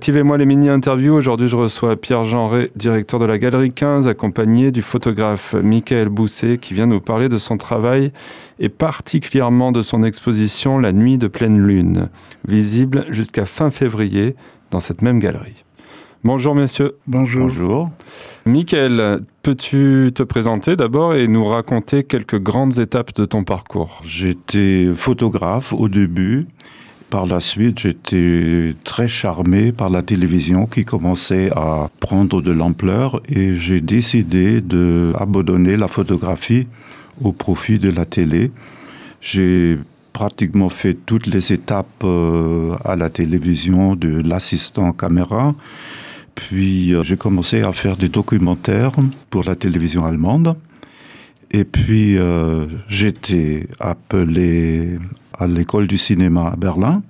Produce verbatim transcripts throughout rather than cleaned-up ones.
Activez-moi les mini-interviews. Aujourd'hui, je reçois Pierre Jeanret, directeur de la Galerie quinze, accompagné du photographe Michael Bousset, qui vient nous parler de son travail et particulièrement de son exposition La Nuit de pleine lune, visible jusqu'à fin février dans cette même galerie. Bonjour messieurs. Bonjour. Bonjour. Michael, peux-tu te présenter d'abord et nous raconter quelques grandes étapes de ton parcours ? J'étais photographe au début. Par la suite, j'étais très charmé par la télévision qui commençait à prendre de l'ampleur et j'ai décidé d'abandonner la photographie au profit de la télé. J'ai pratiquement fait toutes les étapes à la télévision de l'assistant caméra. Puis j'ai commencé à faire des documentaires pour la télévision allemande. Et puis euh, j'étais appelé à l'école du cinéma à Berlin,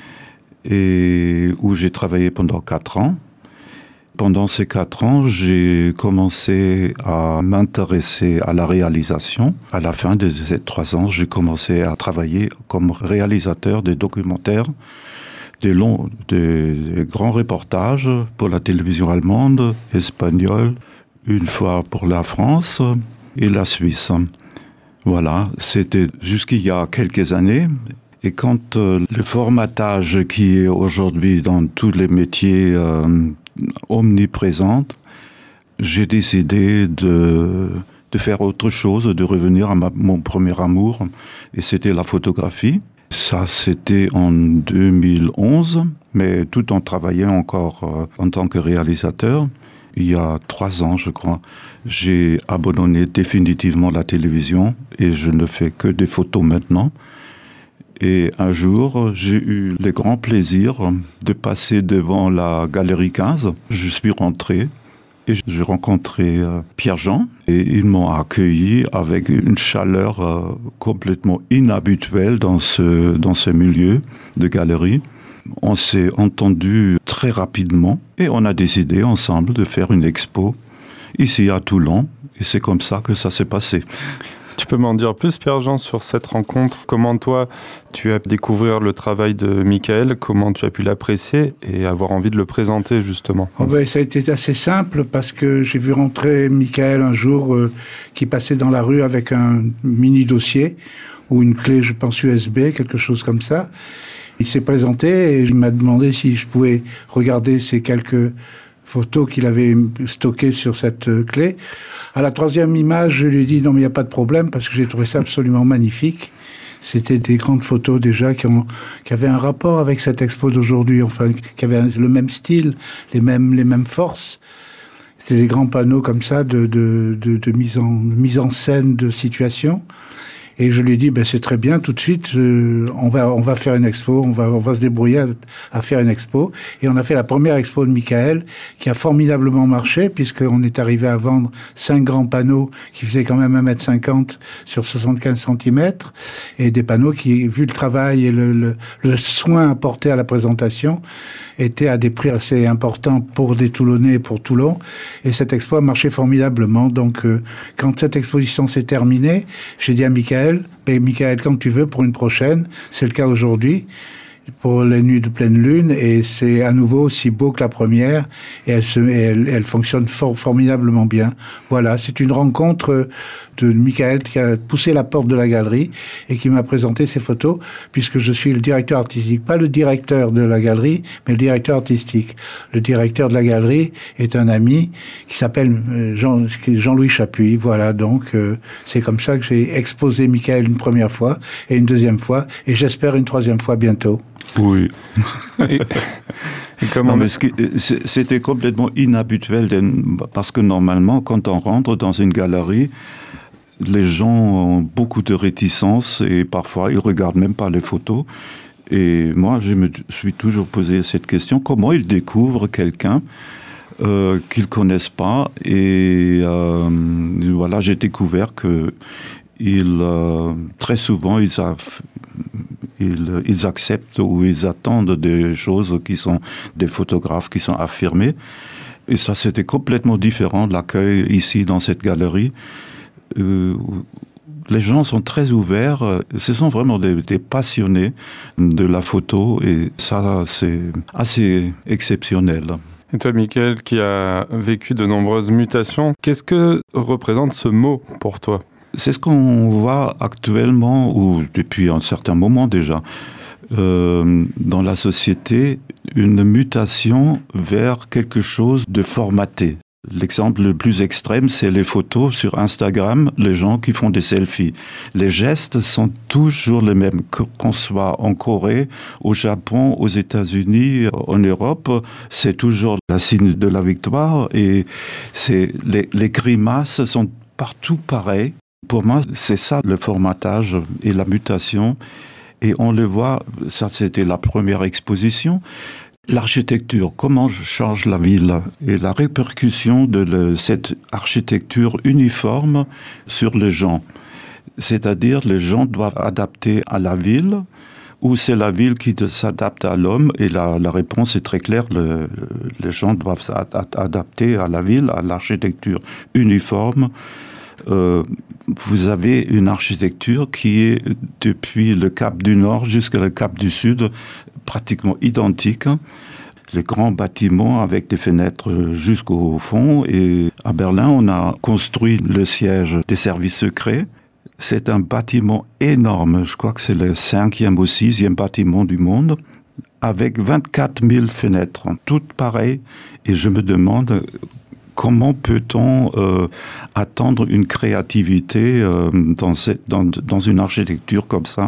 et où j'ai travaillé pendant quatre ans. Pendant ces quatre ans, j'ai commencé à m'intéresser à la réalisation. À la fin de ces trois ans, j'ai commencé à travailler comme réalisateur des documentaires, des longs, des, des grands reportages pour la télévision allemande, espagnole, une fois pour la France et la Suisse. Voilà, c'était jusqu'il y a quelques années. Et quand euh, le formatage qui est aujourd'hui dans tous les métiers euh, omniprésent, j'ai décidé de, de faire autre chose, de revenir à ma, mon premier amour, et c'était la photographie. Ça, c'était en deux mille onze, mais tout en travaillant encore euh, en tant que réalisateur. Il y a trois ans, je crois, j'ai abandonné définitivement la télévision et je ne fais que des photos maintenant. Et un jour, j'ai eu le grand plaisir de passer devant la Galerie quinze. Je suis rentré et j'ai rencontré Pierre Jean et ils m'ont accueilli avec une chaleur complètement inhabituelle dans ce, dans ce milieu de galerie. On s'est entendu très rapidement et on a décidé ensemble de faire une expo ici à Toulon. Et c'est comme ça que ça s'est passé. Tu peux m'en dire plus, Pierre-Jean, sur cette rencontre ? Comment toi, tu as découvert le travail de Michael ? Comment tu as pu l'apprécier et avoir envie de le présenter, justement ? Oh ben, ça a été assez simple parce que j'ai vu rentrer Michael un jour euh, qui passait dans la rue avec un mini-dossier ou une clé, je pense, U S B, quelque chose comme ça. Il s'est présenté et il m'a demandé si je pouvais regarder ces quelques photos qu'il avait stockées sur cette clé. À la troisième image, je lui ai dit non mais il n'y a pas de problème parce que j'ai trouvé ça absolument magnifique. C'était des grandes photos déjà qui, ont, qui avaient un rapport avec cette expo d'aujourd'hui, enfin qui avaient le même style, les mêmes, les mêmes forces. C'était des grands panneaux comme ça de, de, de, de, mise, en, mise en scène de situation. Et je lui ai dit, ben c'est très bien, tout de suite, euh, on va on va faire une expo, on va on va se débrouiller à, à faire une expo. Et on a fait la première expo de Michael, qui a formidablement marché, puisqu'on est arrivé à vendre cinq grands panneaux qui faisaient quand même un mètre cinquante sur soixante-quinze centimètres, et des panneaux qui, vu le travail et le, le, le soin apporté à la présentation, étaient à des prix assez importants pour des Toulonnais et pour Toulon. Et cette expo a marché formidablement. Donc, euh, quand cette exposition s'est terminée, j'ai dit à Michael, mais Michael, quand tu veux, pour une prochaine, c'est le cas aujourd'hui, pour les nuits de pleine lune, et c'est à nouveau aussi beau que la première, et elle, se, et elle, elle fonctionne for, formidablement bien. Voilà, c'est une rencontre de Michael qui a poussé la porte de la galerie et qui m'a présenté ses photos, puisque je suis le directeur artistique, pas le directeur de la galerie, mais le directeur artistique. Le directeur de la galerie est un ami qui s'appelle Jean, Jean-Louis Chapuis. Voilà, donc euh, c'est comme ça que j'ai exposé Michael une première fois, et une deuxième fois, et j'espère une troisième fois bientôt. Oui. et, et comment... non, mais ce qui, c'était complètement inhabituel parce que normalement, quand on rentre dans une galerie, les gens ont beaucoup de réticence et parfois ils regardent même pas les photos. Et moi, je me suis toujours posé cette question, comment ils découvrent quelqu'un euh, qu'ils connaissent pas? Et euh, voilà, j'ai découvert que ils, euh, très souvent, ils, a, ils, ils acceptent ou ils attendent des choses qui sont des photographes qui sont affirmés. Et ça, c'était complètement différent de l'accueil ici dans cette galerie. Euh, les gens sont très ouverts. Ce sont vraiment des, des passionnés de la photo et ça, c'est assez exceptionnel. Et toi, Michael, qui a vécu de nombreuses mutations, qu'est-ce que représente ce mot pour toi ? C'est ce qu'on voit actuellement, ou depuis un certain moment déjà, euh, dans la société, une mutation vers quelque chose de formaté. L'exemple le plus extrême, c'est les photos sur Instagram, les gens qui font des selfies. Les gestes sont toujours les mêmes, qu'on soit en Corée, au Japon, aux États-Unis, en Europe, c'est toujours la signe de la victoire et c'est, les, les grimaces sont partout pareilles. Pour moi, c'est ça le formatage et la mutation. Et on le voit, ça c'était la première exposition. L'architecture, comment change la ville et la répercussion de le, cette architecture uniforme sur les gens. C'est-à-dire, les gens doivent adapter à la ville ou c'est la ville qui s'adapte à l'homme et la, la réponse est très claire, le, les gens doivent s'adapter à la ville, à l'architecture uniforme. Euh, vous avez une architecture qui est depuis le Cap du Nord jusqu'à le Cap du Sud pratiquement identique. Les grands bâtiments avec des fenêtres jusqu'au fond. Et à Berlin, on a construit le siège des services secrets. C'est un bâtiment énorme. Je crois que c'est le cinquième ou sixième bâtiment du monde, avec vingt-quatre mille fenêtres, toutes pareilles. Et je me demande comment peut-on euh, attendre une créativité euh, dans, cette, dans, dans une architecture comme ça.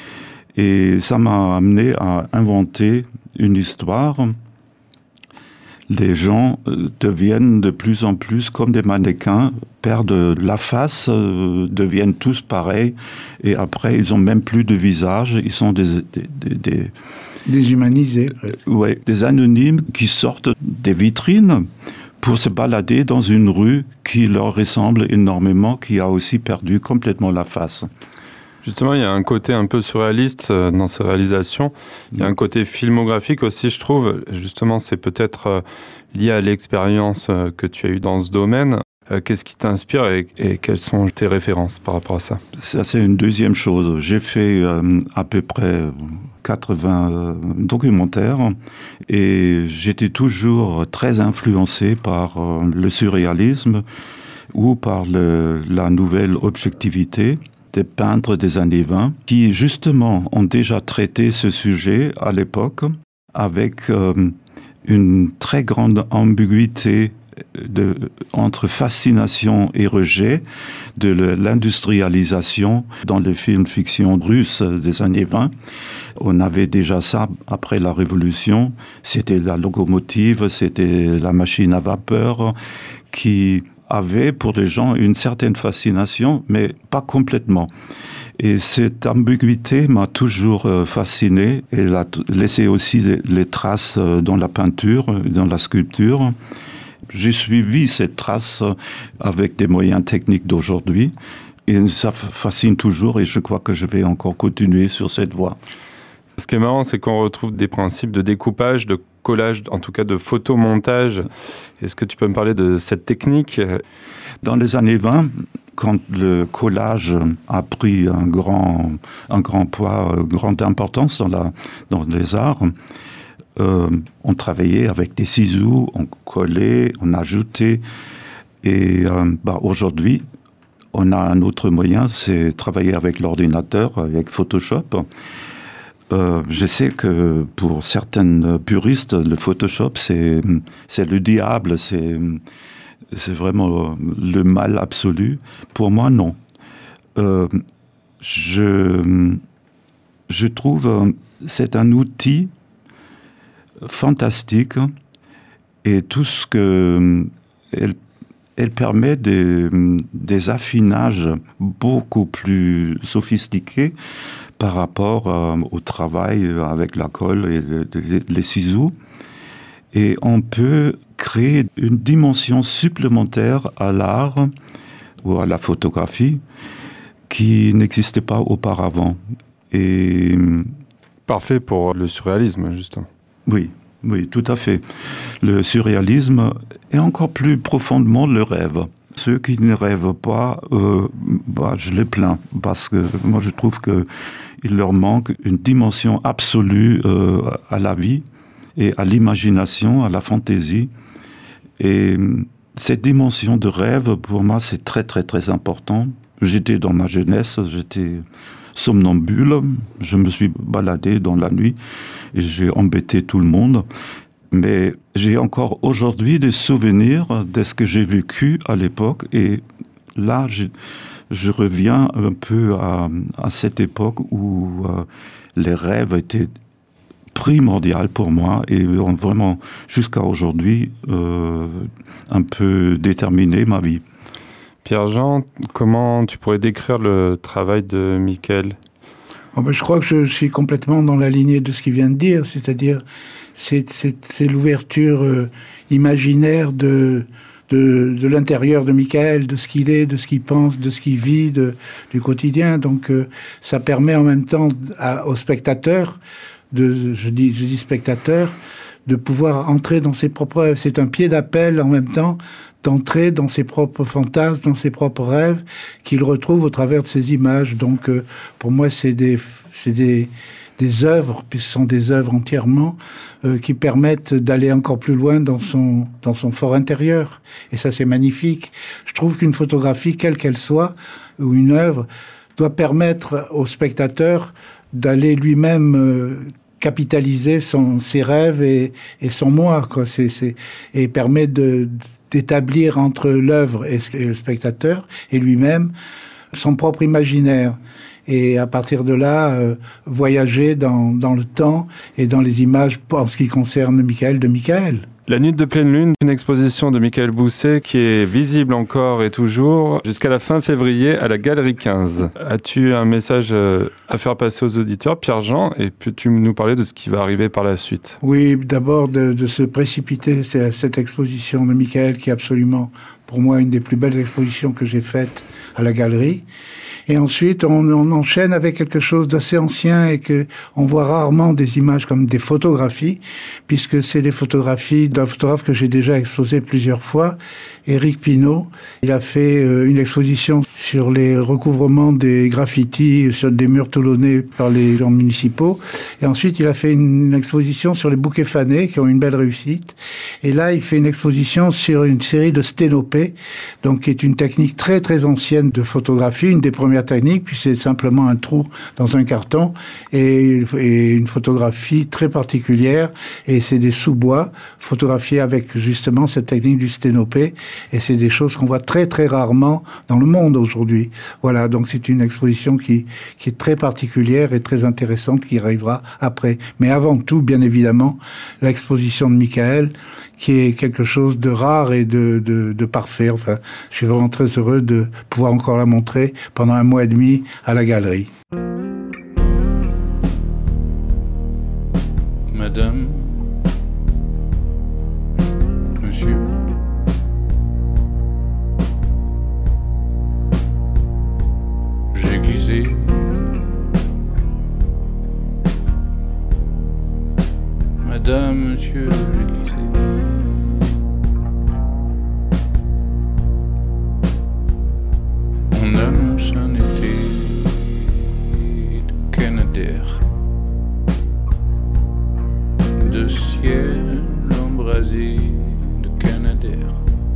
Et ça m'a amené à inventer une histoire. Les gens deviennent de plus en plus comme des mannequins, perdent la face, euh, deviennent tous pareils, et après ils n'ont même plus de visage, ils sont des... des, des, des déshumanisés. Euh, ouais, des anonymes qui sortent des vitrines pour se balader dans une rue qui leur ressemble énormément, qui a aussi perdu complètement la face. Justement, il y a un côté un peu surréaliste dans ces réalisations. Il y a un côté filmographique aussi, je trouve. Justement, c'est peut-être lié à l'expérience que tu as eue dans ce domaine. Qu'est-ce qui t'inspire et, et quelles sont tes références par rapport à ça ? Ça, c'est une deuxième chose. J'ai fait euh, à peu près quatre-vingts euh, documentaires et j'étais toujours très influencé par euh, le surréalisme ou par le, la nouvelle objectivité des peintres des années vingt qui, justement, ont déjà traité ce sujet à l'époque avec euh, une très grande ambiguïté de, entre fascination et rejet de l'industrialisation dans les films fiction russes des années vingt. On avait déjà ça après la Révolution. C'était la locomotive, c'était la machine à vapeur qui avait pour les gens une certaine fascination, mais pas complètement. Et cette ambiguïté m'a toujours fasciné. Elle a laissé aussi les traces dans la peinture, dans la sculpture. J'ai suivi cette trace avec des moyens techniques d'aujourd'hui. Et ça fascine toujours et je crois que je vais encore continuer sur cette voie. Ce qui est marrant, c'est qu'on retrouve des principes de découpage, de collage, en tout cas de photomontage. Est-ce que tu peux me parler de cette technique ? Dans les années vingt, quand le collage a pris un grand, un grand poids, une grande importance dans, la, dans les arts, euh, on travaillait avec des ciseaux, on collait, on ajoutait. Et euh, bah, aujourd'hui, on a un autre moyen, c'est travailler avec l'ordinateur, avec Photoshop. Euh, je sais que pour certains puristes, le Photoshop, c'est, c'est le diable, c'est, c'est vraiment le mal absolu. Pour moi, non. Euh, je, je trouve que c'est un outil fantastique et tout ce que elle, elle permet des, des affinages beaucoup plus sophistiqués par rapport euh, au travail avec la colle et les, les ciseaux. Et on peut créer une dimension supplémentaire à l'art ou à la photographie qui n'existait pas auparavant. Et parfait pour le surréalisme, justement. Oui, oui, tout à fait. Le surréalisme est encore plus profondément le rêve. Ceux qui ne rêvent pas, euh, bah, je les plains, parce que moi je trouve qu'il leur manque une dimension absolue euh, à la vie et à l'imagination, à la fantaisie. Et cette dimension de rêve, pour moi, c'est très très très important. J'étais dans ma jeunesse, j'étais somnambule, je me suis baladé dans la nuit et j'ai embêté tout le monde. Mais j'ai encore aujourd'hui des souvenirs de ce que j'ai vécu à l'époque. Et là, je, je reviens un peu à, à cette époque où euh, les rêves étaient primordiaux pour moi et ont vraiment, jusqu'à aujourd'hui, euh, un peu déterminé ma vie. Pierre-Jean, comment tu pourrais décrire le travail de Michael ? Oh ben, je crois que je suis complètement dans la lignée de ce qu'il vient de dire, c'est-à-dire c'est, c'est, c'est l'ouverture euh, imaginaire de, de, de l'intérieur de Michael, de ce qu'il est, de ce qu'il pense, de ce qu'il vit, de, du quotidien. Donc euh, ça permet en même temps à, aux spectateurs, de, je dis, je dis spectateurs, de pouvoir entrer dans ses propres rêves. C'est un pied d'appel en même temps d'entrer dans ses propres fantasmes, dans ses propres rêves qu'il retrouve au travers de ces images. Donc euh, pour moi c'est des, c'est des, des œuvres, puis ce sont des œuvres entièrement euh, qui permettent d'aller encore plus loin dans son, dans son fort intérieur. Et ça c'est magnifique. Je trouve qu'une photographie, quelle qu'elle soit, ou une œuvre, doit permettre au spectateur d'aller lui-même euh, capitaliser son, ses rêves et, et son moi, quoi. C'est, c'est, et permet de, d'établir entre l'œuvre et, et le spectateur et lui-même son propre imaginaire. Et à partir de là, euh, voyager dans, dans le temps et dans les images en ce qui concerne Michael de Michael. La Nuit de pleine lune, une exposition de Michael Bousset qui est visible encore et toujours jusqu'à la fin février à la Galerie quinze. As-tu un message à faire passer aux auditeurs, Pierre-Jean, et peux-tu nous parler de ce qui va arriver par la suite ? Oui, d'abord de, de se précipiter à cette exposition de Michael qui est absolument, pour moi, une des plus belles expositions que j'ai faites à la Galerie. Et ensuite, on, on enchaîne avec quelque chose d'assez ancien et que on voit rarement des images comme des photographies, puisque c'est des photographies d'un photographe que j'ai déjà exposé plusieurs fois, Éric Pinault. Il a fait euh, une exposition sur les recouvrements des graffitis sur des murs toulonnais par les gens municipaux. Et ensuite, il a fait une, une exposition sur les bouquets fanés qui ont une belle réussite. Et là, il fait une exposition sur une série de sténopées, donc qui est une technique très très ancienne de photographie, une des premières techniques, puis c'est simplement un trou dans un carton et, et une photographie très particulière, et c'est des sous-bois photographiés avec justement cette technique du sténopé, et c'est des choses qu'on voit très très rarement dans le monde aujourd'hui. Voilà, donc c'est une exposition qui, qui est très particulière et très intéressante qui arrivera après. Mais avant tout, bien évidemment, l'exposition de Michael, qui est quelque chose de rare et de, de, de parfait. Enfin, je suis vraiment très heureux de pouvoir encore la montrer pendant un mois et demi à la galerie. Madame, monsieur, j'ai glissé. Madame, monsieur, j'ai glissé. On annonce un été de Canadair, de ciel embrasé de Canadair.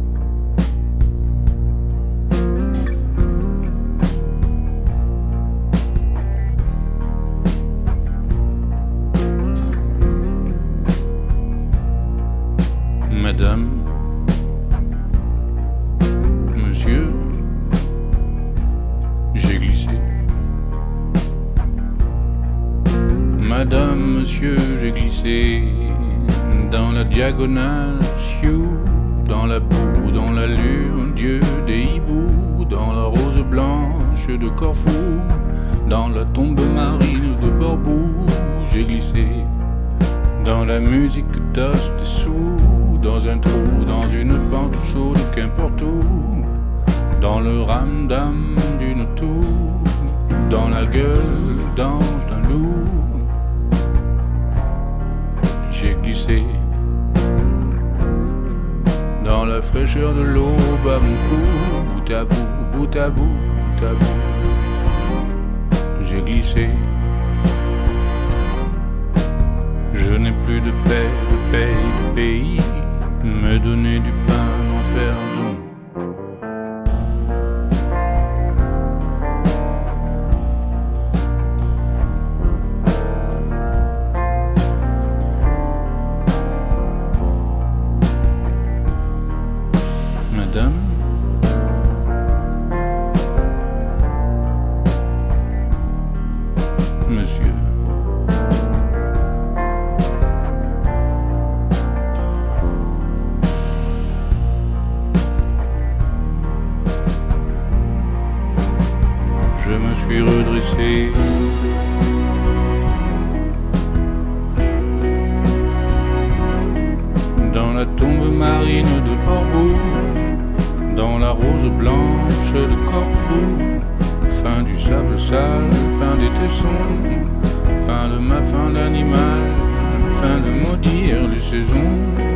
Madame, monsieur, j'ai glissé. Madame, monsieur, j'ai glissé dans la diagonale, sioux, dans la boue, dans la lune, Dieu des hiboux, dans la rose blanche de Corfou, dans la tombe marine de Borbou, j'ai glissé dans la musique d'os dessous, dans un trou, dans une pente chaude, qu'importe où, dans le ramdam d'une tour, dans la gueule d'ange d'un loup, j'ai glissé dans la fraîcheur de l'aube à mon cou, bout à bout, bout à bout, bout à bout, j'ai glissé. Je n'ai plus de paix, de paix, de pays, me donner du pain, m'en faire don. Madame, monsieur, je me suis redressé. Dans la tombe marine de Portbou, dans la rose blanche de Corfou, fin du sable sale, fin des tessons, fin de ma fin d'animal, fin de maudire les saisons.